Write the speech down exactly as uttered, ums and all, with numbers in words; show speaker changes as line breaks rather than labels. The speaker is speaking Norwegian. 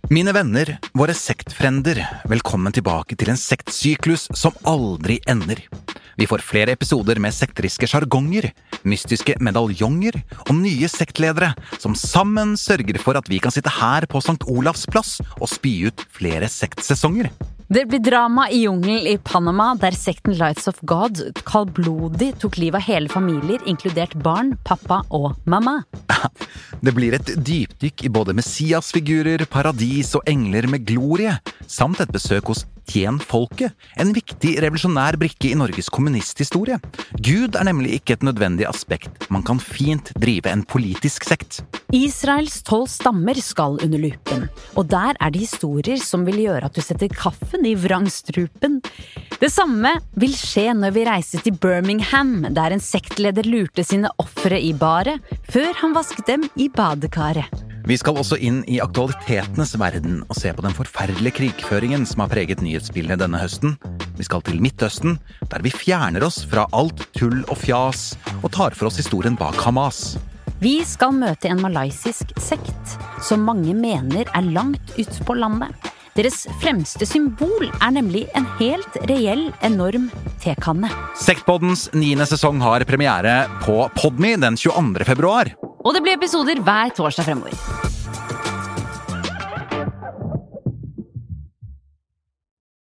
Mine venner, våre sektfrender, velkommen tilbake til en sektsyklus som aldri ender. Vi får flere episoder med sekteriske sjargonger, mystiske medaljonger og nye sektledere som sammen sørger for at vi kan sitte her på Sankt Olavs plass og spy ut flere sektsesonger.
Det blir drama i jungelen i Panama, der sekten Lights of God kaldblodig tok livet av hele familier, inkludert barn, pappa og mamma.
Det blir et dypdykk i både messiasfigurer, paradis og engler med glorie, samt et besøk hos Tjen folket, en viktig revolusjonær brikke i Norges kommunisthistorie. Gud er nemlig ikke et nødvendig aspekt, man kan fint drive en politisk sekt.
Israels tolv stammer skal under lupen, og der er det historier som vil gjøre at du setter kaffen i vrangstrupen. Det samme vil skje når vi reiser til Birmingham, der en sektleder lurte sine offere i baret, før han vasket dem i badekaret.
Vi skal også inn i aktualitetenes verden og se på den forferdelige krigføringen som har preget nyhetsbildet denne høsten. Vi skal til Midtøsten, der vi fjerner oss fra alt tull og fjas og tar for oss historien bak Hamas.
Vi skal møte en malaysisk sekt som mange mener er langt ut på landet. Deres fremste symbol er nemlig en helt reell, enorm tekanne.
Sektpoddens niende sesong har premiere på Podme den tjueandre februar.
Og det blir episoder hver torsdag fremover.